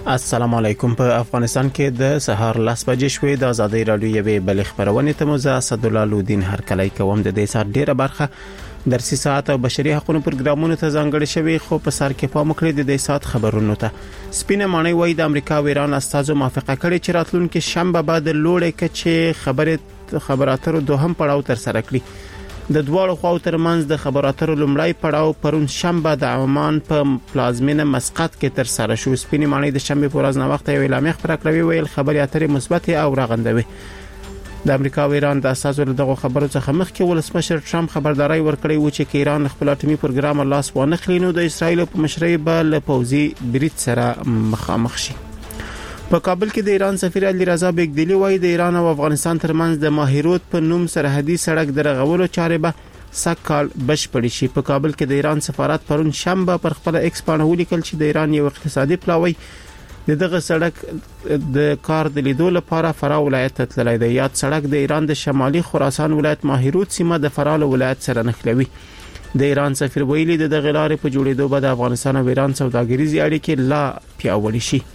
السلام علیکم. په افغانستان کې د سهار 10 بجې شوې د ازادي رادیو یوې بل خبرونه ته مو زه اسدالله لودین هر کله کوم د دې سات ډیره برخه درسي ساعت او بشري حقوقو پروګرامونو ته ځانګړي شوی خو په سر کې پام وکړئ د دې سات خبرونو ته سپینه مانی وای د امریکا او ایران استازو موافقه کړې چې راتلونکي شنبه بعد لوړې کچې خبراتو دوهم پړاو تر سره کړي. د دوه خواو ترمنځ د خبراتو لومړی پړاو پرون شنبه د عمان په پلازمینه مسقط کې تر سره شو. سپینه مانی د شنبه په ورځ نو وخت یو اعلامیه خبره کړې ویل خبري اترې مثبت او رغندوي. د امریکا او ایران د اساسو دغه خبرو څخه مخکې ولسمشر ټرمپ خبرداري ورکړې و چې ایران خپل اټومي پروګرام لاس وانه خلي نو د اسرایل په مشرۍ به له پوځي برید سره مخامخ شي. په کابل کې د ایران سفیر علي رضا بیگدلی وایي د ایران او افغانستان ترمنځ د ماهیروت په نوم سرحدي سړک د رغولو چارې به سکهال بشپړ شي. په کابل کې د ایران سفارت پرون شنبه پر خپل ایکس باندې ولیکل چې د ایران یو اقتصادي پلاوی دغه سړک د کار د لیدو لپاره فراه ولایت ته تللی دی. یاد سړک د ایران د شمالي خراسان ولایت ماهیروت سیمه د فراه ولایت سره نښلوي. د ایران سفیر ویلي د غلارې په جوړېدو به د افغانستان او ایران سوداګریزي اړیکې لا پیاوړې شي.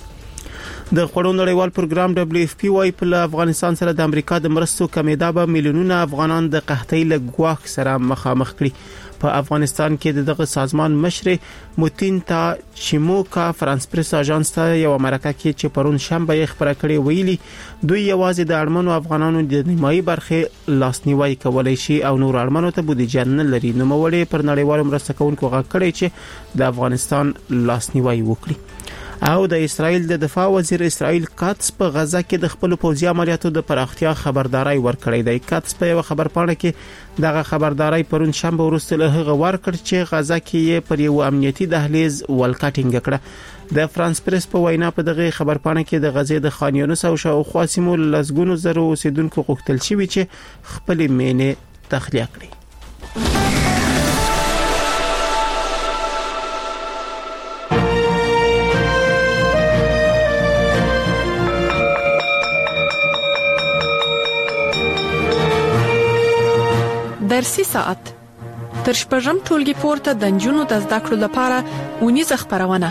د خړو نړیوال پروګرام WFP وايي په افغانستان سره د امریکا د مرستو کمیدا به میلیونونه افغانان د قحطۍ له ګواښ سره مخامخ کړي. په افغانستان کې دغه سازمان مشر موتین تا چیموکا فرانس پریس اژانس ته یو مرکه کې چې پرون شنبه یې خبره کړې ویلي دوی یوازې د اړمنو افغانانو د نیمایي برخه لاسنیوي کولای شي او نور اړمنو ته بودیجه نه لري. نو موړې پر نړیوالو مرسته کوونکو غږ کړی چې د افغانستان لاسنیوي وکړي. او د اسرایل د دفاع وزیر اسرایل کاتس په غزا کې د خپل پوځي عملیاتو د پراختیا خبرداري ورکړې ده. کاتس په یو خبرپاڼه کې دغه خبرداري پرون شنبه وروسته له هغه ورکړ چې غزا کې یې پر یو امنیتي دهلیز ولکټینګ کړه. د فرانس پریس په وینا په دغه خبرپاڼه کې د غزې د خان یونس او شاوخوا سیمو لزګونو زرو اوسیدونکو غوښتل شوی چې خپل مینې تخلیه کړي. درسي ساعت تر شپږم ټولګي پورته د نجونو د زده کړو لپاره ونیزه خبرونه.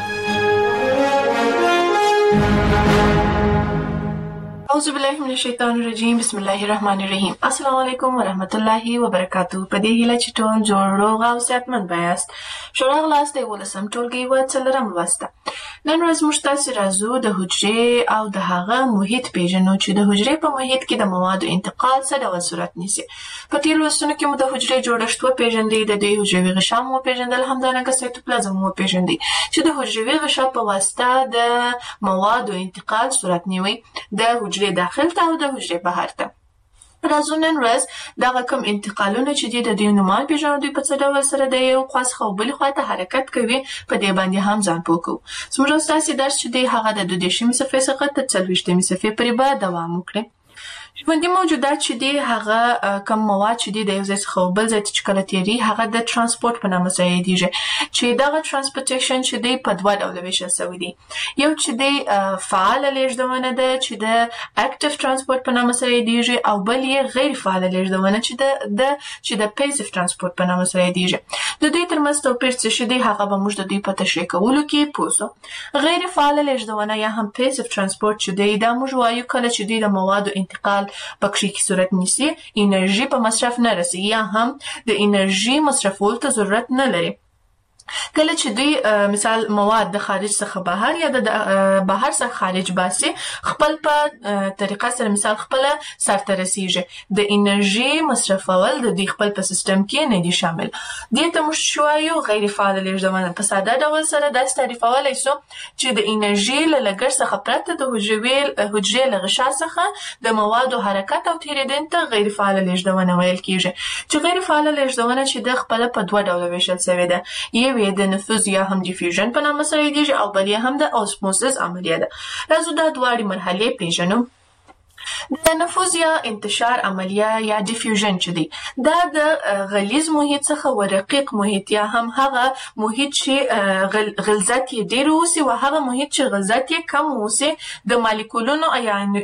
اعوذ بالله من الشیطان الرجیم. بسم الله الرحمن الرحیم. السلام علیکم ورحمت الله وبرکاتہ. په دې هیله چې ټول جوړ روغ او صحتمند یاست. شورا غلاس د ولسم ټولګي و څلرم لوسته. نن ورځ موږ تاسو راځو د حجرې او د هغه محیط پیژنو چې د حجرې په محیط کې د موادو انتقال څه ډول صورت نیسي. په تیر لوستونو کې مو د حجرې جوړښت و پیژندې، د دې حجروي غشا مو پیژندل، همدارنګه سایتوپلازم مو پیژندې چې د حجروي غشا په واسطه د موادو انتقال صورت نیوي د حجرې داخل ته او د حجرې بهر ته. راځو نن ورځ دغه کوم انتقالونه چې د دې نومان پیژنو دوی په څه ډول سره د یو خاص خو بل خواته حرکت کوي په دې باندې هم ځان پوه کوو. زموږ تاسو درس چې دی هغه د 22 صفحې څخه تر 40 صفحې پورې به دوام وکړي. ژوندي موجودات چې دی هغه کوم مواد چې دی د یو ځای څخه بل ځای ته کله تیری هغه د ترانسپورت په نامه یادېږي چې دغه ترانسپورټیشن چې دی په دوه ډوله ویشل شوی دی. یو چې دی فعال لیږدونه ده چې د اکټیو ترانسپورت په نامه یادېږي او بل یې غیر فعال لیږدونه چې د پیسیو ترانسپورت په نامه یادېږي. د دوی ترمنځ توپیر څه دی هغه به موږ د دوی په تشریح کولو کې پوسو. غیر فعال لیږدونه یا هم پیسیو ترانسپورت چې دی دا موږ وایو کله چې دی د موادو انتقال پکشي کی صورت نیسی انرژی په مصرف نه رسي یا هم د انرژی مصرفول ته ضرورت نه لري. کله چې دوی مثال مواد د خارج څخه بهر یا د بهر څخه خارج باسي خپل په طریقه سره مثال خپل سرته رسیږي. د انرژي مصرفول د دوی خپل په سیستم کې نه دي شامل. دې ته موږ شوایو غیر فعال لیږدونه. په ساده ډول سره داسې تعریفولای شو چې د انرژي له لګښت څخه پرته د حجرې له غشا څخه د موادو حرکت او تیریدل ته غیر فعال لیږدونه ویل کیږي. چې غیر فعال لیږدونه چې د خپل په دوه ډول ویشل شوی ده. یو د نفوذ یا هم ډیفیوژن په نامه سره یادېږي او بل یې هم د اوسموسیس عملیه ده. راځو دا دواړه مرحلې پیژنو. د نفوذ یا انتشار عملیه یا ډیفیوژن چې دی دا د غلیظ محیط څخه ورقیق محیط یا هم هغه محیط چې غلظت یې ډیر اوسي او هغه محیط چې غلظت یې کم اوسي د مالیکولونو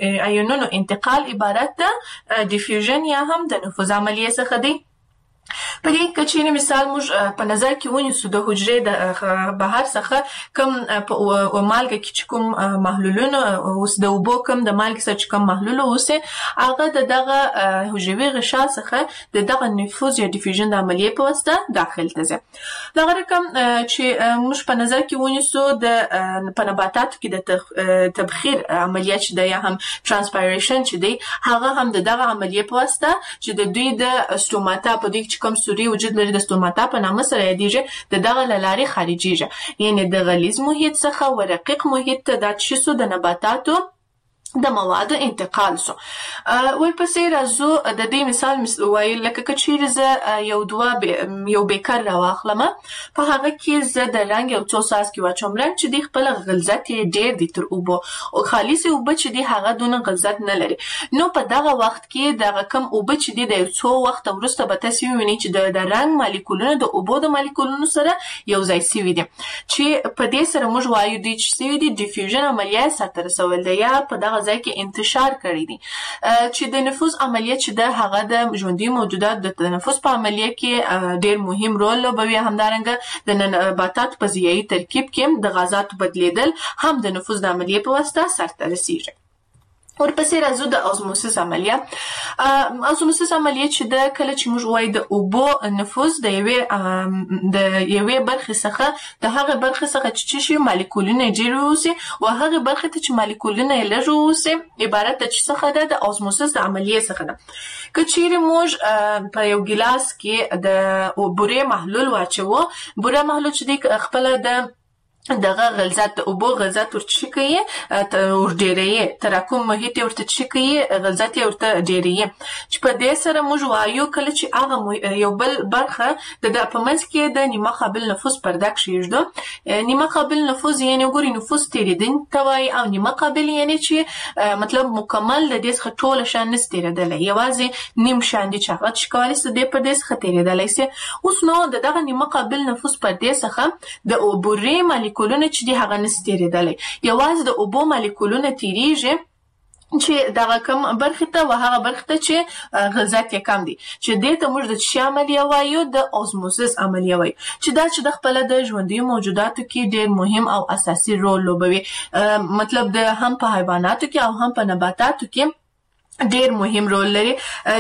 ایونونو انتقال عبارت ده ډیفیوژن یا هم د نفوذ عملیه څخه دی. په دې کې چې مثال موږ په نظر کې ونیسو د حجرې د بهر څخه کوم په مالګه کې کوم محلولونه اوس د اوبو کوم د مالګې سره کوم محلول اوس هغه دغه حجروي غشا څخه دغه نفوذ یا ډیفیوژن د عملیې په واسطه داخل ته ځي. دغه رقم چې موږ په نظر کې ونیسو د په نباتاتو کې د تبخیر عملیات چې د یا هم ترانسپایریشن چې دی هغه هم دغه عملیې په واسطه چې د دوی د استوماتا په دې چې کوم سوري وجود لري د استوماتا په نامه سره یادېږي دغه لارې خارجيږي، یعنی د غلیظ محیط څخه ورقیق محیط ته د تشخیص د نباتاتو د موادو انتقال سو. ورپسې راځو د دې مثال وایي لکه کچیر زه یو بیکر راواخلم په هغه کې زه د رنګ یو څو ساس کې واچوم رنګ چې د خپل غلظت ډېر دي تر اوبو او خالص اوبه چې دی هغه دونه غلظت نه لري. نو په دغه وخت کې دغه کم اوبه چې دی د یو څو وخت وروسته به تاسو وینئ چې د رنګ مالیکولونه د اوبو د مالیکولونو سره یو ځای شوي دي چې په دې سره موږ وایو دی چې شوي دي ډیفیوژن عملیه سره رسول دی یا په دغه ځای کې انتشار کړی دي چې د نفوذ عملیه چې د هغه د ژوندۍ موجودات د تنفس په عملیه کې ډېر مهم رول لوبوي. همدارنګه د نباتاتو په ضیاعي ترکیب کې د غازاتو بدلیدل هم د نفوذ د عملیې په واسطه سرته رسیږي. ورپسې راځو د اوزموسیس عملیه. اوزموسیس عملیه چې د کله چې موږ وایو د اوبو نفوذ د یوې برخې څخه د هغه برخې څخه چې شي مالیکولونه ډېر اوسي او هغه برخې ته چې مالیکولونه لږ اوسي عبارت د څه څخه د اوزموسیس د عملیه څخه ده. که چیرې موږ په یو ګلاس کې د بورې محلول واچوو، بورې محلول چې دی خپل د دغه غلظت د اوبو غلظت ورچی کوي ور ډیري تراکم محیط ورته چی کوي غلظت ورته ډیري چې په دې سره موږ وایو کله چې هغه یو بل برخه د پمنځ کې د نیمه قابل نفوذ پرده کېږي. نیمه قابل نفوذ یعنی ګوري نفوذ تیریدن توای او نیمه قابل یعنی چې مطلب مکمل د دې څخه ټول شان نستیردل یوازې نیم شان دي چې هغه شکوالي ست د پردې څخه تیریدل سي. اوس نو دغه نیمه قابل نفوذ پردې څخه د اوبورې مالیکولونه چې دی هغه نستیریدل یوازې د اوبو مالیکولونه تیریږي چې دغه کم برخه ته او هغه برخه ته چې غلظت یې کم دي چې دې ته موږ د چی عملیه وایو د اوزموسیس عملیه وایو چې دا چې د خپل د ژوندۍ موجوداتو کې ډېر مهم او اساسي رول لوبوي. مطلب د هم په حیواناتو کې او هم په نباتاتو کې ډېر مهم رول لري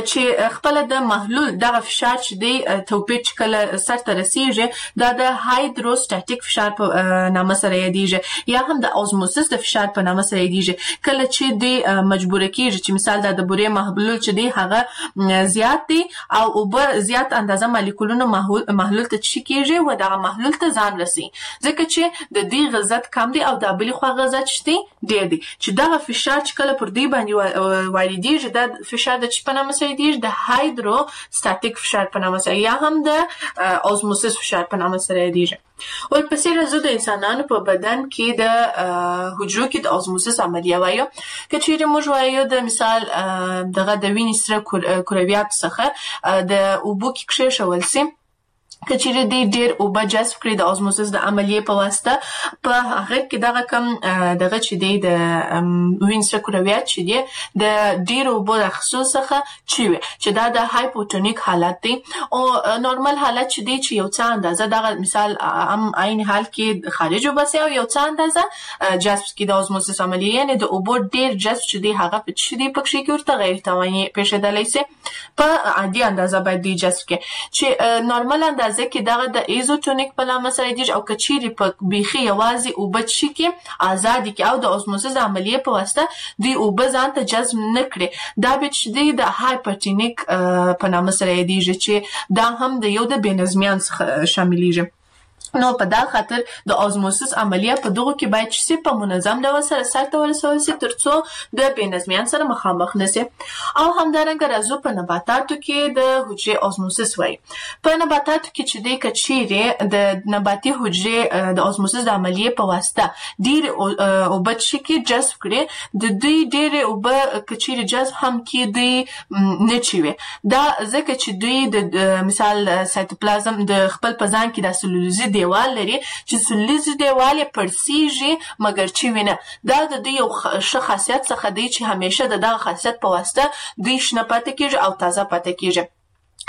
چې خپل د محلول دغه فشار چې دی توپیر چې کله سرته رسیږي دا د هایدروستاتیک فشار په نامه سره یادېږي یا هم د اوزموسیس د فشار په نامه سره یادېږي. کله چې دی مجبور کېږي چې مثال د بورې محلول چې دی هغه زیات دی او اوبه زیات اندازه مالیکولونو محلول ته چی کېږي او دغه محلول ته ځان رسي ځکه چې د دې غلظت کم دی او د بلې خوا غلظت شته ډېر دی چې دغه فشار چې کله پر دې باندې وارد دا فشار د چی په نامه سره دی د هایدروستاتیک فشار په نامه سره یا هم د اوزموسیس فشار په نامه سره دی. ورپسې راځو د انسانانو په بدن کې د حجرو کې د اوزموسیس عملیه وایو. که چیرې موږ وایو د مثال دغه د وینې سره کرویات څخه د اوبو کې کښېښول سي که چیرې ډېر اوبه جذب کړي د اوزموسیس د عملیې په واسطه په هغه کې دغه کم دغه چې دی د وینې سره کرویات چې دی د ډېر اوبو د اخیستلو څخه چی وي چې دا د هایپوټونیک حالت دی او نورمال حالت چې دی چې یو څه اندازه دغه مثال عین حال کې خارج وباسي او یو څه اندازه جذب کړي د اوزموسیس عملیه یعنی د اوبو ډېر جذب چې دی هغه په چې دی پکې کې ورته غیر توانایي پېښېدلی سي په عادي اندازه باید دی جذب کړي چې نورمال اندازه کې دغه د ایزوټونیک په نامه سره دی او کچيري په بيخي یوازې اوبه شي کې آزادي کې او د اوزموسیس عملیه په واسطه دی اوبه ځان ته جذب نکړي دا به چې دی د هایپرټونیک په نامه سره دی چې دا هم د یو د بنظمیان څخه شاملېږي. نو په دا خاطر د اوزموسیس عملیه په دغه کې باید چې په منظم ډول سره سرته ورسول شي ترڅو د بنظمیان سره مخامخ نشي. او همدارنګه راځو په نباتاتو کې د حجرې اوزموسیس وایي. په نباتاتو کې چې د کچيري د نباتي حجرې د اوزموسیس د عملیه په واسطه ډیر اوبه چې جذب کړي د دوی ډیر اوبه کچيري جذب هم کې دی نه چوي دا ځکه چې دوی د مثال سایتوپلازم د خپل پزان کې د سلولوزي دیوال لري چې سلولوزي دیوال یې پرسیږي مګر چې وینه دا د دې یو ښه خاصیت څخه دی چې همیشه د دغه خاصیت په واسطه دوی شنه پاتې کېږي او تازه پاتې کېږي.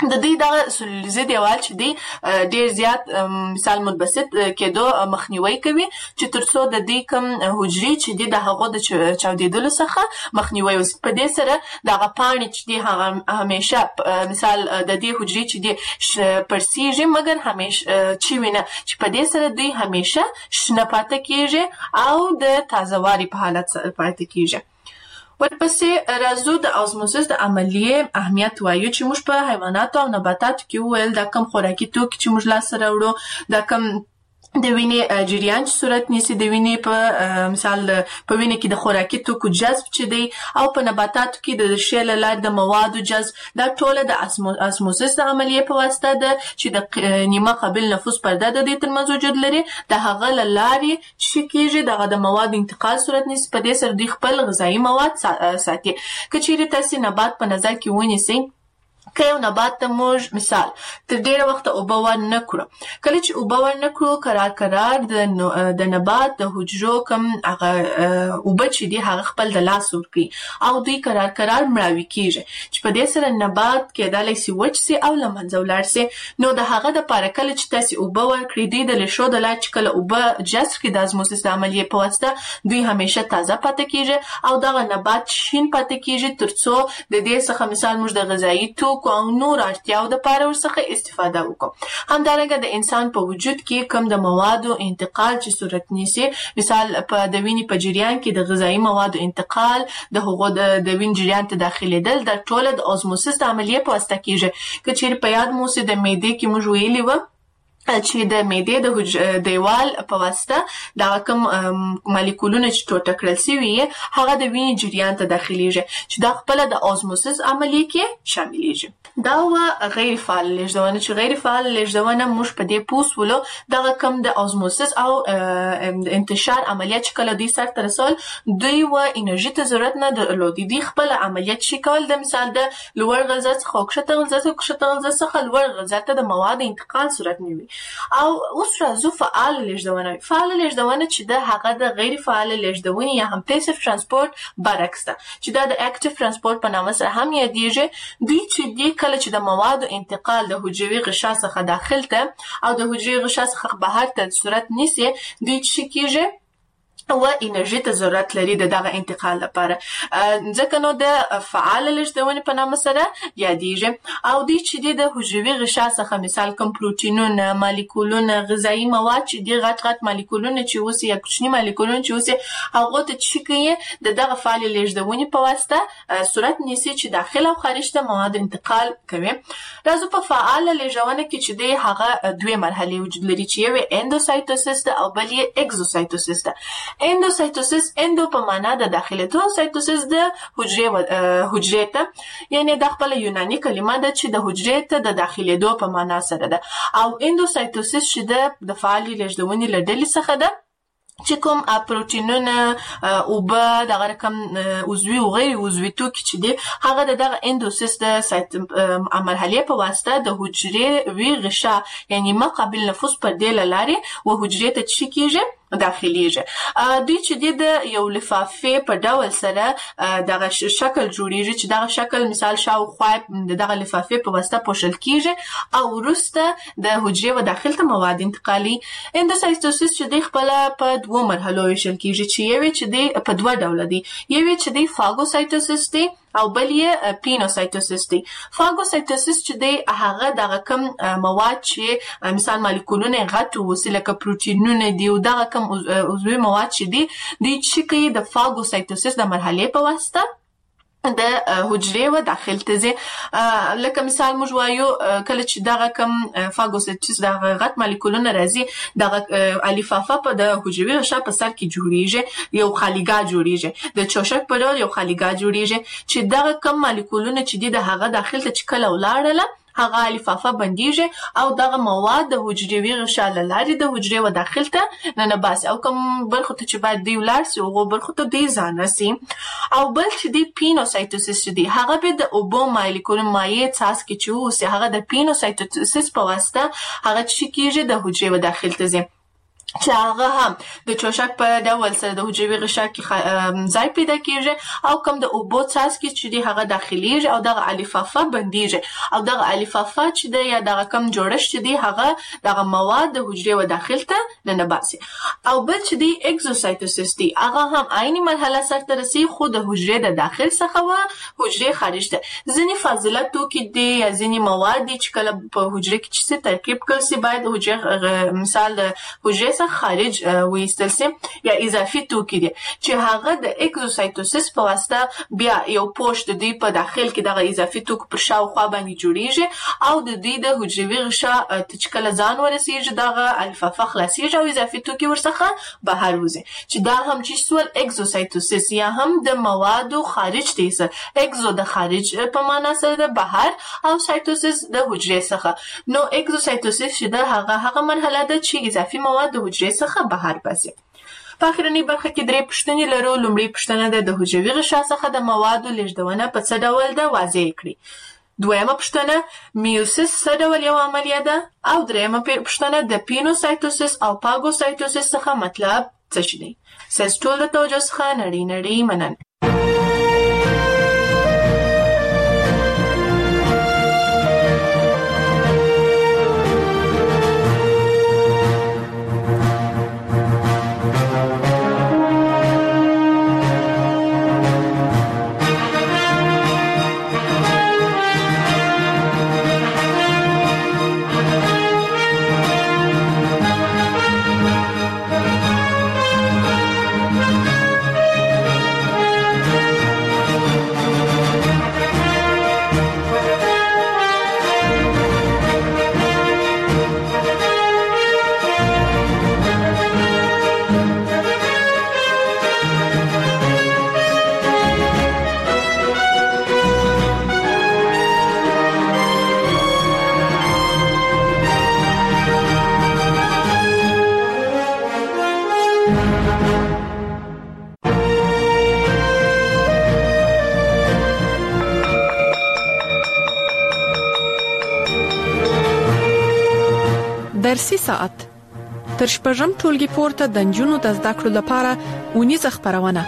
د دې دغه سلولیزه دیوال چې دی ډیر زیات مثال متبسط کېدو مخنیوي کوي چې ترڅو د دې کم حجرې چې دی د هغو د چاودیدلو څخه مخنیوي وشي. په دې سره دغه پاڼې چې دی هغه همیشه مثال د دې حجرې چې دی پرسیږي مګر همیشه چې وینه چې په دې سره دی همیشه شنه پاتې کېږي او د تازهواري په حالت پاتې کېږي. ورپسې راځو د اوزموسیس د عملیې اهمیت وایو چې موږ په حیواناتو او نباتاتو کې وویل دا کم خوراکي توکي چې موږ لاسته راوړو دا کم د وینې جریان چې صورت نیسي د وینې په مثال په وینې کې د خوراکي توکو جذب چې دی او په نباتاتو کې د ریښې له لارې د موادو جذب دا ټوله د اسموسیس د عملیې په واسطه ده چې د نیمه قابل نفوذ پرده د دې ترمنځ وجود لري د هغه له لارې چې کېږي دغه د موادو انتقال صورت نیسي. په دې سره دوی خپل غذایي مواد ساتي. که چیرې تاسې نبات په نظر کې ونیسئ که یو نبات ته موږ مثال تر ډیره وخته اوبه ورنه کړو کله چې اوبه ورنه کړو کرار د نبات د حجرو کم هغه اوبه چې دي هغه خپل د لاس ورکوي او دوی کرار مړاوي کېږي چې په دې سره نبات کېدلی سي وچ سي او له منځه ولاړ سي. نو د هغه دپاره کله چې تاسې اوبه ورکړئ دوی د لېشو د لارې چې کله اوبه جذب کړي د ازموسیس د عملیې په واسطه دوی همیشه تازه پاتې کېږي او دغه نبات شین پاتې کېږي ترڅو د دې څخه مثال موږ د غذایي توکو او نور اړتیاو دپاره ورڅخه استفاده وکړو. همدارنګه د انسان په وجود کې کم د موادو انتقال چې صورت نیسي مثال په د وینې په جریان کې د غذایي موادو انتقال د هغو د وینې جریان ته داخلېدل دا ټوله د اوزموسیس د عملیې په واسطه کېږي. که چیرې په یاد مو اوسي د معدې کې موږ ویلي وه چې د معدې د دیوال په واسطه دا کوم مالیکولونه چې ټوټه کړل شوي هغه د وینې جریان ته داخليږي چې دا خپل د اوزموسیس عملیې کې شاملېږي. دا غیر فعال لېږدونه چې غیر فعال لېږدونه موږ په دې پوسولو دا کم د اوزموسیس او انتشار عملیات چې کله دوی سره رسول دوی و انرژي ته ضرورت نه درلودي. دوی خپل عملیات شي کول د مثال د لوړ غلظت څخه کښته غلظت څخه لوړ غلظت ته د مواد انتقال صورت نیوي. او اوس راځو فعال لېږدونه. فعال لېږدونه چې د هغه د غیر فعال لېږدونې یا هم پیسیو ترانسپورت برعکس ده چې دا د اکټیو ترانسپورت په نامه سره هم یادېږي. دوی چې دی کله چې د موادو انتقال د حجروي غشا څخه داخل ته او د حجروي غشا څخه بهر ته صورت نیسي دوی چې کېږي و انرژي ته ضرورت لري د دغه انتقال لپاره ځکه نو د فعال لېږدونې په نامه سره یادېږي. او دوی چې دی د حجروي غشا څخه مثال کوم پروټینونه مالیکولونه غذایي مواد چې دی غټ مالیکولونه چې اوسي یا کوچني مالیکولونه چې اوسي هغو ته چې کوي د دغه فعال لېږدونې په واسطه صورت نیسي چې داخل او خارج ته مواد انتقال کوي. راځو په فعال لېږدونه کې چې دی هغه دوه مرحلې وجود لري چې یو اندوسایتوسیس ده او بل یې اګزوسایتوسیس ده. اندوسایتوسیس اندو په معنا د داخليتو سایتوسیس د حجرې ته یعنی د خپل یوناني کلمه ده چې د حجرې ته د داخليدو په معنا سره ده. او اندوسایتوسیس چې د فعال لېږدونې له ډلې څخه ده چې کوم پروټینونه اوبه دغه رقم عضوي او غیر عضوي توکي چې دي هغه دغه اندوسیس د مرحلې په واسطه د حجرې وی غشا یعنی ما قابل نفوذ پردې لارې و حجرې ته چې کېږي داخليږي. دوی چې د یو لفافې په ډول سره دغه شکل جوړیږي چې دغه شکل مثال شاوخوا دغه لفافې په واسطه پوښل کیږي او وروسته د حجرې و داخل ته مواد انتقالي. اندوسایتوسیس چې د خپل په دوه مرحلو ویشل کیږي چې یو چې د په دوه ډول دي یو چې د فاګوسایتوسیس دی او بل یې پینوسایتوسیس دی. فاګوسایتوسیس چې د هغه دغه کم مواد چې مثال مالیکولونه غټ وسیله لکه پروټینونه دی او دغه کم عضوي مواد چې دي دوی چې کوي د فاګوسایتوسیس د مرحلې په واسطه د حجرې و داخل ته ځي. لکه مثال موږ وایو کله چې دغه کم فاګوسایتوسیس دغه غټ مالیکولونه راځي دغه لفافه په د حجروي غشا په سر کې جوړیږي یو خالیګاه جوړیږي د چوشک په ډول یو خالیګاه جوړیږي چې دغه کم مالیکولونه چې دي د هغه داخل ته چې کله ولاړله هغه لفافه بندیږي او دغه مواد د حجروي غشا له لارې د حجرې و داخل ته ننباسي او کوم برخو ته چې باید دی ولاړ سي هغو برخو ته دی ځان رسي. او بل چې دی پینوسایتوسیس چې دی هغه به د اوبو مالیکول مایع څاڅکي چې اوسي هغه د پینوسایتوسیس په واسطه هغه چې کېږي د حجرې و داخل ته ځي. چې هغه هم د چوشک په ډول سره د حجروي غشا کې ځای پیدا کیږي او کوم د اوبو څاڅکي چې دی هغه داخليږي او دغه الفافه بنديږي او دغه الفافه چې دی یا دغه کوم جوړښت چې دی هغه دغه مواد د حجرې و داخل ته ننباسي او بل چې دی اگزوسایتوسیس دی هغه هم عیني مرحله سره رسي خو د حجرې د داخل څخه و حجرې خارج ته ځینې فاضله توکي دی یا ځینې مواد دي چې کله په حجرې کې چې ترکیب کړي سي باید حجرې مثال د حجرې خارج وایستل سي یا اضافي توکي دي چې هغه د اگزوسایتوسیس په واسطه بیا یو پوښت دی په داخل کې دغه اضافي توکو پر شاوخوا باندې جوړیږي او د دې د حجروي غشا چې کله ځان ورسیږي دغه الفافه خلاصيږي او اضافي توکي ورڅخه بهر وځي چې دا هم چې سول اگزوسایتوسیس یا هم د موادو خارج دی سره اگزو د خارج په معنا سره د بهر او سایتوسیس د حجرې څخه نو اگزوسایتوسیس چې د هغه مرحله ده چې اضافي مواد د حجرې څخه بهر باسي په اخرنی برخه کې درې پوښتنې لرو لومړی پوښتنه د حجروي غشا څخه د موادو لیږدونه په څه ډول ده واضح کړئ دویمه پوښتنه میوسیس څه ډول یو عملیه ده او دریمه پوښتنه د پینوسایتوسیس او پاګوسایتوسیس څخه مطلب څه دی ساس ټول د توجه څخه نړۍ مننه درسي ساعت تر شپږم ټولګي پورته د نجونو د زده کړو لپاره ونیزه خبرونه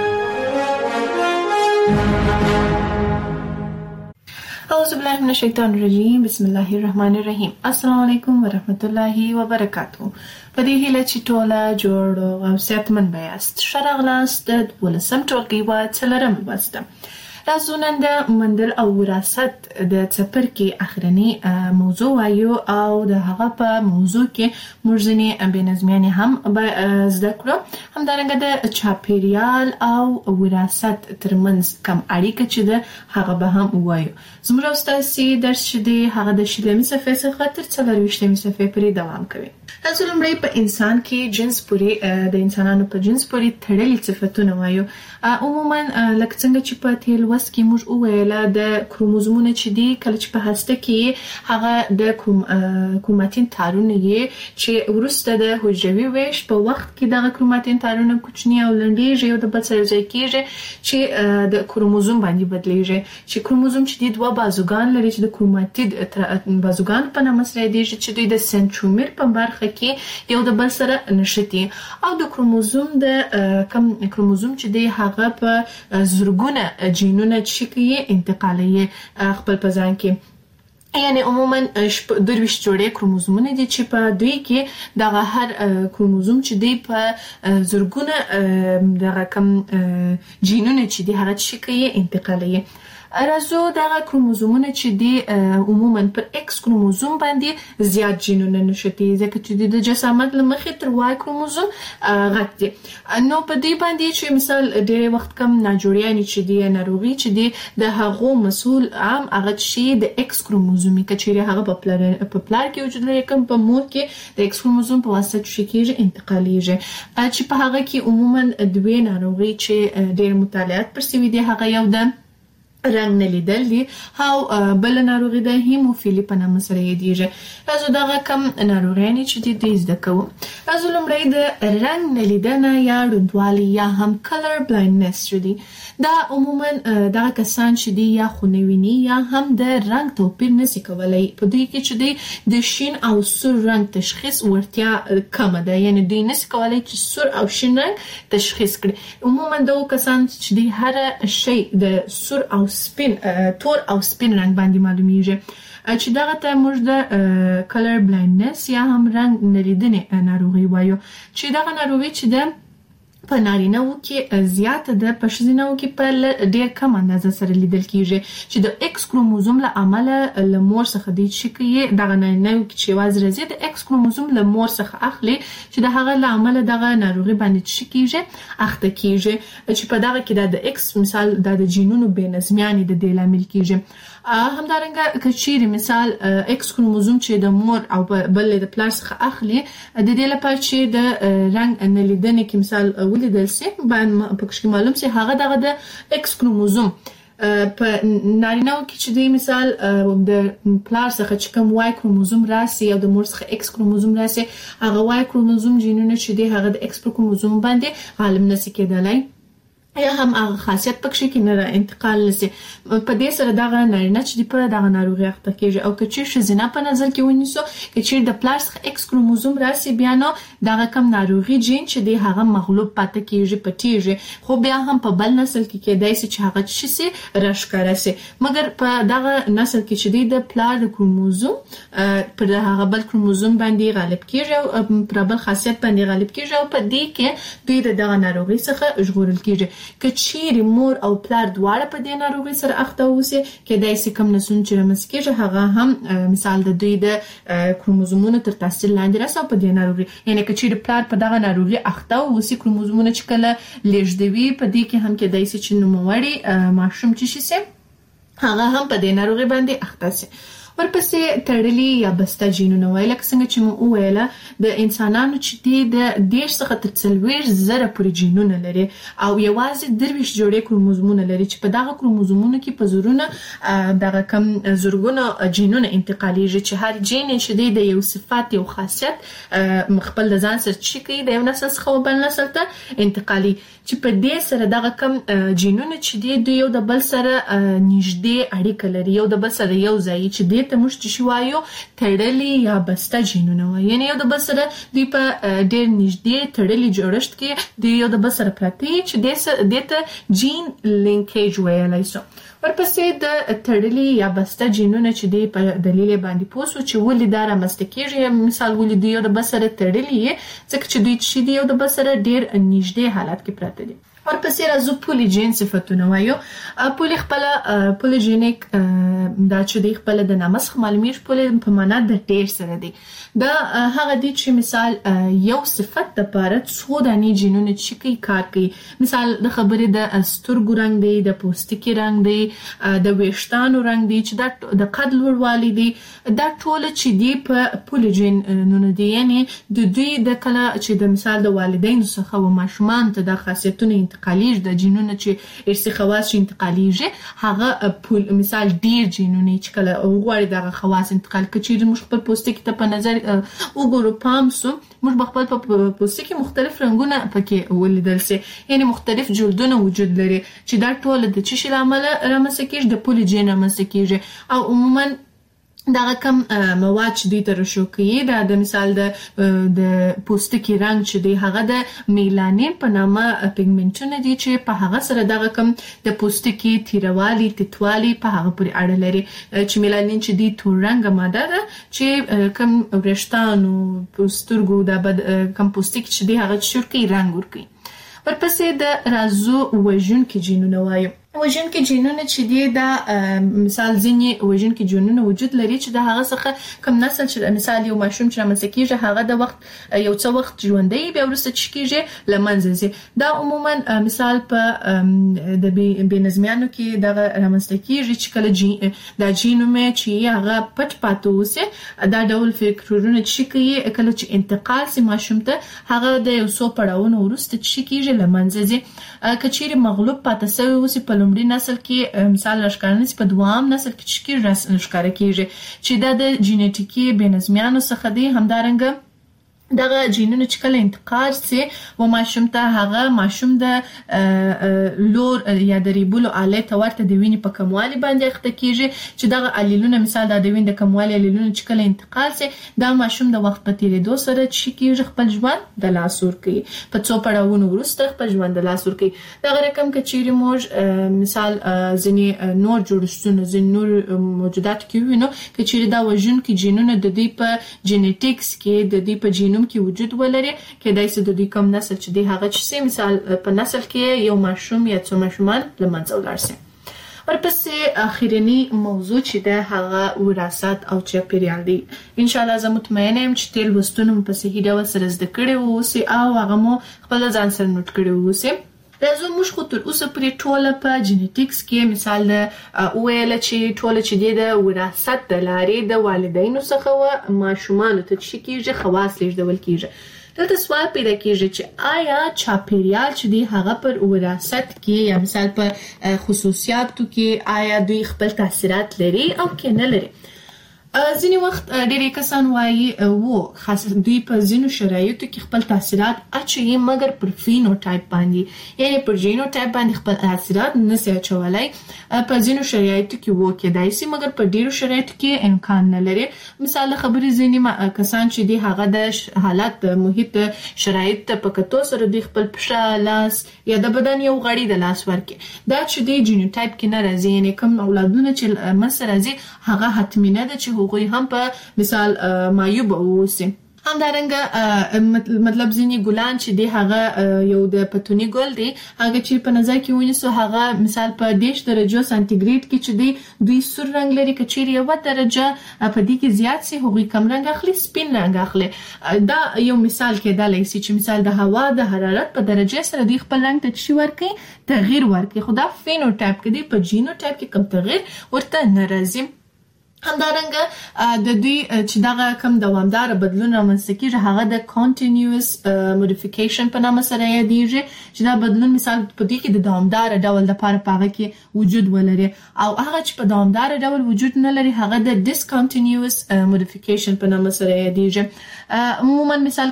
اعوذ بالله من الشیطان الرجیم بسم الله الرحمن الرحیم السلام علیکم ورحمت الله وبرکاته په دې هیله چې ټوله جوړ او صحتمند بیاست شرغلاست د ولسم ټولګي و څلرم واسطه رازونن د مندل او وراثت د څپرکي اخرنی موضوع وایو او د هغه په موضوع کې مرزنی بنظمیان هم زده کړو همدارنګه د چاپیریال او وراثت ترمنځ کم اړیکه چې د هغه به هم وایو زموږ استادسي درس چې دی هغه د شلمي صفحې څخه تر 40 صفحې پورې دوام کوي تاسو لمړی په انسان کې جنس پورې د انسانانو په جنس پورې تړلي صفتونه وایو عموما لکه څنګه چې په تیل وس کې موږ وویل د کروموزومونه چې دی کله چې په هسته کې هغه د کروماتین تارونه یې چې ورسته د حجروي ویش په وخت کې د کروماتین تارونه کوچني او لنډیږي او د بل سره ځای کېږي چې د کروموزوم باندې بدلیږي چې کروموزوم چې دی دوه بازوګان لري چې د کروماتید بازوګان په نامه سره دی چې دوی د سنترومیر په برخه کې یو د بل سره نښتي او د کروموزوم د کم کروموزوم چې دی هغه په زرګونه جینونه چې کې انتقالي خپل پزان کې یعنی عموما 22 جوړې کروموزومونه دي چې په دوی کې دغه هر کروموزوم چې دی په زرګونه دغه کم جینونه چې دی هغه چې کې انتقالي راځو دغه کروموزومونه چې دی عموما پر ایکس کروموزوم باندې زیات جینونه نشته ځکه چې د جسامت لمخې تر وای کروموزوم غټ دی نو په دې باندې چې مثال ډېر وخت کم ناجوړیان چې دی ناروغي چې دی د هغه مسؤل عام هغه چې د ایکس کروموزوم کې هغه په پلار کې وجود لري کوم په مور کې د ایکس کروموزوم په واسطه چې کېږي انتقاليږي چې په هغه کې عموما دوه ناروغي چې ډېر مطالعات پر سوي دي هغه یو د رنګ نه لیدل دي او بل ناروغي د هیموفیلی په نامه سره یادېږي. راځو دغه کم ناروغیانې چې دي زده کوو. راځو لومړی د رنګ نه لیدنه یا ړندوالي یا هم کلر بلایندنس چې دي دا عموما دغه کسان چې دي یا خو نه ویني یا هم د رنګ توپیر نشي کولی. په دوی کې چې دي د شین او سور رنګ تشخیص ورتیا کمه ده، یعنی دوی نشي کولی چې سور او شین رنګ تشخیص کړي. عموما دغه کسان چې دي هر شی د سور او سپین تور او سپین رنګ باندې معلومیږي چې دغه ته موږ د کلر بلایندنس یا هم رنګ نلیدنې ناروغي وایو چې دغه ناروغي چې ده په نارینه‌و کې زیاته ده، په ښځینه‌و کې په ډېر کم اندازه سره لیدل کیږي چې د ایکس کروموزوم له امله له مور څخه دی چې کې دغه نارینه‌و کې چې یوازې راځي د ایکس کروموزوم له مور څخه اخلي چې د هغه له امله دغه ناروغي باندې چې کیږي اخته کیږي چې په دغه کې د ایکس مثال د جینونو بې نظمیانې د دې لامل کیږي. همدارنګه کچيري مثال ایکس کروموزوم چې د مور او بل د پلار څخه اخلي د دې لپاره چې د رنګ نلیدنې کې مثال ولیدل سي باندې پکې معلوم سي هغه دغه د ایکس کروموزوم په نارینه‌و کې چې د مثال د پلار څخه چې کوم وای کروموزوم راسي او د مور څخه ایکس کروموزوم راسي هغه وای کروموزوم جینونه چې دی هغه د ایکس کروموزوم باندې غالب نشي کېدلای یا هم هغه خاصیت پکې کې نه انتقال لسي. په دې سره دغه نارینه چې په دغه ناروغي اخته کېږي او کچې ښځینه په نظر کې ونیسو چې د پلار څخه ایکس کروموزوم راسي بیا نو دغه کم ناروغي جین چې دی هغه مغلوب پاتې کېږي پټیږي خو بیا هم په بل نسل کې کېدای شي چې هغه شي راشکاره سي مګر په دغه نسل کې چې دی د پلار د کروموزوم پر هغه بل کروموزوم باندې غالب کېږي او پر بل خاصیت باندې غالب کېږي او په دې کې دوی دغه ناروغي څخه ژغورل کېږي. کچيري مور او پلار دواړه په دې ناروغي سره اخته وسی کېدای شي کم نسون چې رمسکیږي هغه هم مثال د دوی د کروموزومونو تر تاثیر لاندې راځي په دې ناروغي، یعنی کچيري پلار په دغه ناروغي اخته وسی کروموزومونه چې کله لېږدوي په دې کې هم کېدای شي چې نوموړی ماشوم چې شي هغه هم په دې ناروغي باندې اخته شي. ورپسې تړلي یا بسته جینونه وایي لکه څنګه چې مو وویله د انسانانو چې دی د 10 څخه تر 40 زره پورې جینونه لري او یوازې 23 جوړې کروموزومونه لري چې په دغه کروموزومونو کې په زرونه دغه کم زرګونه جینونه انتقالیږي چې هر جین چې دی د یو صفات یو خاصیت خپل د ځان سره چې کوي د یو نسل څخه بل نسل ته انتقالي چې په دې سره دغه کم جینونه چې دی د یو د بل سره نږدې اړیکه لري یو د بل سره یو ځای چې دی ته موږ چې وایو تړلي یا بسته جینونه وایي، یعنی یو د بل سره دوی په ډېر نږدې تړلي جوړښت کې د یو د بل سره پراته چې د ته جین لینکیج ویلای شو. ورپسې د تړلي یا بسته جینونه چې دی په دلیل باندې پوسو چې ولې دا رامنځته کېږي مثال ولې د یو د بل سره تړلي ځکه چې دوی چې دی یو د بل سره ډېر نږدې حالت کې پراته دي. ورپسې راځو پولیجین صفتونه وایو. پولی خپل پولیجینیک دا چې دی خپل د نامه څخه معلومیږي پولی په معنا د ډېر سره دی دا هغه دی چې مثال یو صفت د لپاره څو دانې جینونه چې کوي کار کوي مثال د خبرې د سترګو رنګ دی د پوستکي رنګ دی د ویښتانو رنګ دی چې دا د قد لوړوالی دی دا ټول چې دی په پولیجین نونه دی یعنی د دوی د کله چې د مثال د والدینو څخه و ماشومان ته د خاصیتونو انتقالیږي د جینونه چې ارثي خواص انتقالیږي هغه مثال ډیر جینونه چې کله وګوري دغه خواص انتقال کچې موږ خپل پوستکي ته په نظر وګورو پام سو موږ خپل په پوستکي مختلف رنگونه پکې ولیدل سي یعنی مختلف جلدونه وجود لري چې دا ټول د چی شي عمل رامنځته کیږي د پولیجین رامنځته کیږي او عموما دغه کم مواد چې دوی ته رشو کوي دا د مثال د پوستکي رنګ چې دی هغه د میلانین په نامه پیګمنټونه دي چې په هغه سره دغه کم د پوستکي تیروالي تتوالي په هغه پورې اړه لري چې میلانین چې دی تور رنګ ماده ده چې کم ورشتانو پوسترګو د کم پوستکي چې دی هغه شرقي رنګ ورکوي. ورپسې د رازو وژونکي جینونه وایو. وژونکي جینونه چې دی دا مثال ځینې وژونکي جینونه وجود لري چې د هغه څخه کم نسل چې مثال یو ماشوم چې رامنځته کېږي هغه د وخت یو څه وخت ژوندی بیا وروسته چې کېږي له منځه ځي دا عموما مثال په د بې نظمیانو کې دغه رامنځته کېږي چې کله دا جینومه چې هغه پټ پاتې اوسي دا ډول فکرونه چې کوي کله چې انتقال سي ماشوم ته هغه د یو څو پړاوونو وروسته چې کېږي له منځه ځي کچېرې مغلوب پاتې شوی اوسي په په لومړي نسل کې مثال راښکاره په دوام نسل کې چې راښکاره کیږي چې د جینټیکي بېنظمیانو څخه دی. همدارنګه دغه جینونه چې کله انتقال سي و ماشوم ته هغه ماشوم د لور یا د ریبولو آله ته ورته د وینې په کموالي باندې اخته کیږي چې دغه الیلونه مثال د وینې د کموالي الیلونه چې کله انتقال سي دا ماشوم د وخت په تیریدو سره چې کیږي خپل ژوند د لاس ورکوي په څو پړاوونو وروسته خپل ژوند د لاس ورکوي. دغه رقم که چیرې موږ مثال ځینې نور جوړښتونه ځینې نور موجودات کې وینو که چیرې دا وژونکي جینونه د دوی په جینټیکس کې د دوی په جینوم کې وجود ولري کېدای شي د دوی کوم نسل چې دی هغه چې سي مثال په نسل کې یو ماشوم یا څو ماشومان له منځه ولاړ شي. ورپسې اخرنی موضوع چې ده هغه وراثت او چاپیریال دی. ان شاء الله زه مطمئنه یم چې تل وستونه په صحیح ډول سره زده کړي ووسی او هغه مو خپل ځان سره نوٹ کړي ووسی. راځو موږ خو تر اوسه پورې ټوله په جینټیکس کې مثال ویل چې ټوله چې د وراثت د لارې د والدینو څخه و ماشومانو ته چې کیږي خواص لیږدول کیږي. دلته سوال پیدا کیږي چې آیا چاپیریال چې دی هغه پر وراثت کې یا مثال په خصوصیاتو کې آیا دوی خپل تاثیرات لري او کې نه لري؟ ځینې وخت ډېری کسان وایي خاص دوی په ځینو شرایطو کې خپل تاثیرات اچوي مګر پر فینوټایپ باندې یعنی پر جینوټایپ باندې خپل تاثیرات نشي اچولای. په ځینو شرایطو کې کېدای شي مګر په ډېرو شرایطو کې امکان نه لري. مثال خبرې ځینې کسان چې دی هغه د حالت محیط شرایط په کتو سره دوی خپل پښه لاس یا د بدن یو غړی د لاس ورکي دا چې دی جینوټایپ کې نه راځي یعنی کوم اولادونه چې مسره راځي هغه حتمی نه ده چې هغوی هم په مثال معیوب اوسي. همدارنګه مطلب ځینې ګلان چې دی هغه یو د پتوني ګل دی هغه چې په نظر کې ونیسو هغه مثال په 10 درجو سانتیګریډ کې چې دی دوی سور رنګ لري که چیرې یو درجه په دې کې زیات سي هغوی کم رنګ اخلي سپین رنګ اخلي. دا یو مثال کېدلی شي چې مثال د هوا د حرارت په درجه سره دوی خپل رنګ ته شي ورکوي تغییر ورکوي خو دا فینوټایپ کې دی په جینوټایپ کې کوم تغییر ورته نه راځي. همدارنګه د دوی چې دغه کم دوامدار بدلون رامنځته کیږي هغه د کانټینیوس موډیفیکیشن په نامه سره یادیږي چې دا بدلون مثال په دې کې د دوامدار ډول لپاره پاغه کې وجود ولري او هغه چې په دوامدار ډول وجود نه لري هغه د ډیسکانټینیوس موډیفیکیشن په نامه سره یادیږي. عموما مثال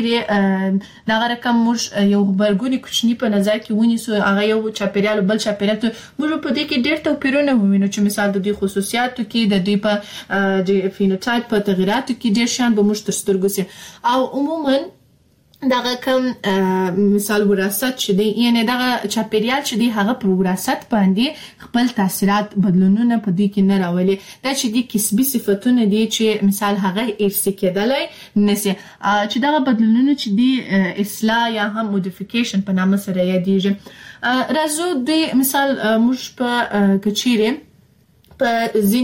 کچيري دغه رقم موږ یو برګونی کوچنی په نظر کې ونیسو هغه یو چاپیریال بل چاپیریال موږ په دې کې ډېر توپیرونه ووینو چې مثال د دې خصوصیاتو کې د دې په د فینوټایپ په تغیراتو کې ډېر شان به موږ تر سترګو سي او عموما دغه کوم مثال وراثت چې دی یعنی دغه چاپیریال چې دی هغه پر وراثت باندې خپل تاثیرات بدلونونه په دې کې نه راولي. دا چې دی کسبي صفاتونه دي چې مثال هغه ارثي کېدلای نشي چې دغه بدلونونه چې دی اصلاح یا هم موډیفیکیشن په نامه سره یادیږي. راځو د مثال موږ په کچيري په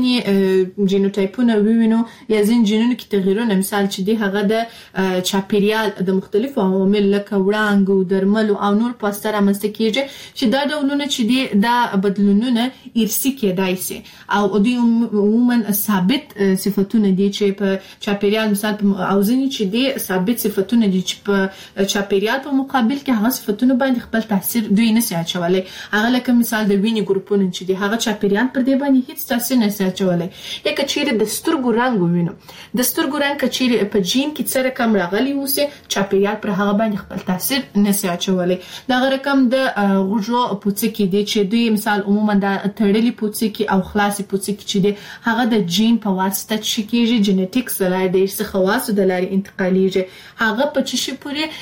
ځینې جینوټایپونه ووینو یا ځینې جینونو کې تغیرونه مثال چې دی هغه د چاپیریال د مختلفو عوامل لکه وړانګو درملو او نور په اثر رامنځته کیږي چې دا ډولونه چې دی دا بدلونونه ارثي کېدای شي او دوی عموما ثابت صفاتونه دي چې په چاپیریال مثال او ځینې چې دی ثابت صفاتونه دي چې په چاپیریال په مقابل کې هغه صفاتونه باندې خپل تاثیر دوی نشي اچولای. هغه لکه مثال د وینې ګروپونه چې دی هغه چاپیریال پر دې باندې هیڅ تاثیر نشي اچولای. یا کچيري د سترګو رنگ ووینو د سترګو رنگ کچيري په جین کې څه رقم راغلی وسه چاپیریال پر هغه باندې خپل تاثیر نشي اچولای. دا رقم د غوږو پوڅکی دی چې دوی مثال عموما د تړلې پوڅکی او خلاصې پوڅکی چې دی هغه د جین په واسطه چې کیږي جینټیکس لای د څه خواص د لاري انتقالیږي هغه په چشي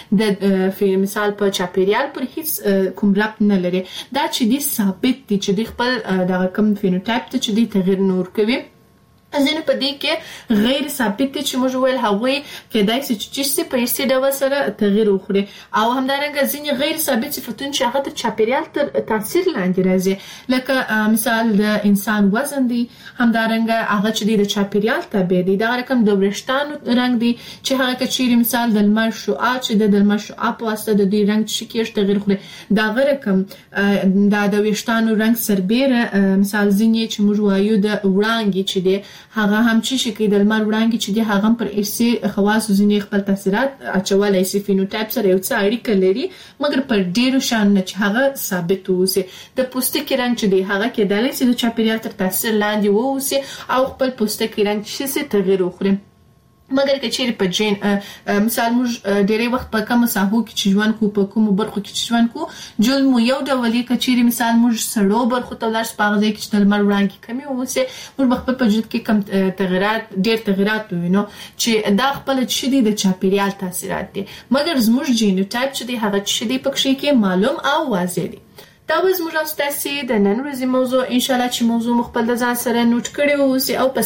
پورې د مثال په چاپیریال پر هیڅ کوم ربط نه لري. دا چې دی ثابت دي چې دی خپل د رقم فینوټایپ ته چې دی تغیر نور کوي. ځینې په دې کې غیر ثابت دي چې موږ ویل هغوی کېدای شي چې په هیڅ ډول سره تغیر وخوري او همدارنګه ځینې غیر ثابت صفتونه چې هغه د چاپیریال تر تاثیر لاندې راځي لکه مثال د انسان وزن دی همدارنګه هغه چې د چاپیریال تابع دی. دا رقم د وریښتانو رنگ دی چې هغه کچيري مثال د لمر شعاع چې د لمر شعاع په واسطه د دې رنگ چې کېږي تغیر خوري. دا رقم د وریښتانو رنگ سربېره مثال ځینې چې موږ وایو د وړانګې چې دی هغه هم چې کې د لمر وړانګې چې د هغه پر ارسي خواص ځینې خپل تاثیرات اچولای شي فینوټایپ سره یو څه اړیکه لري مګر پر ډیرو شان نه چې هغه ثابت ووسي د پوستکي رنګ چې دی هغه کې د لسی د چاپیریال تر تاثیر لاندې ووسي او خپل پوستکي رنګ شي تغیر وخوري مګر کچېرې په جین مثال موږ ډېری وخت په کوم ساحو کې چې ژوند کو په کوم برخو کې چې ژوند کو جل مو یو ډول کچېرې مثال موږ سړو برخو ته لاس پاغځي کې چې لمر وړانګې کمی ووسي موږ خپل په وجود کې کم تغیرات ډېر تغیرات وینو چې دا خپل چې د چاپیریال تاثیرات دي مګر زموږ جینوټایپ چې دی هغه چې دی پکې کې معلوم او واضح دي دا وز موږ تاسو د نن ورځې موضوع ان شاء الله چې موضوع مخبل د ځان سره نوٹ کړی وو او